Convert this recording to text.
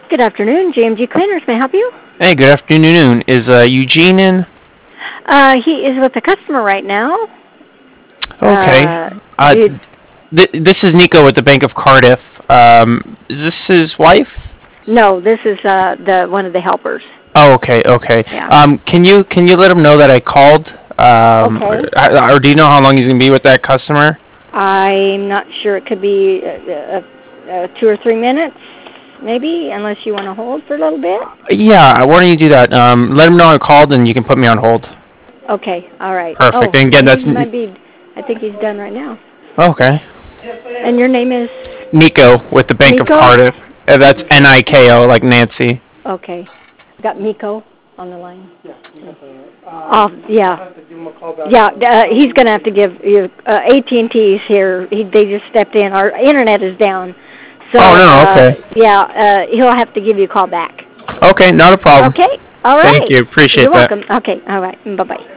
Good afternoon, JMG Cleaners. May I help you? Hey, good afternoon. Is Eugene in? He is with a customer right now. Okay. This is Nico with the Bank of Cardiff. Is this his wife? No, this is the one of the helpers. Oh, okay. Yeah. Can you let him know that I called? Okay. Or do you know how long he's gonna be with that customer? I'm not sure. It could be 2 or 3 minutes, maybe, unless you want to hold for a little bit. Yeah. Why don't you do that? Let him know I called, and you can put me on hold. Okay. All right. Perfect. Oh, And again, that's he might be. I think he's done right now. okay. And your name is Nico with the Bank of Nico? Cardiff. That's Niko, like Nancy. Okay. Got Miko on the line. Oh, yeah. Yeah, he's going to have to give you, AT&T's here. They just stepped in. Our internet is down. So, Okay. he'll have to give you a call back. Okay, not a problem. Okay, all right. Thank you. Appreciate You're that. welcome. Okay, all right. Bye-bye.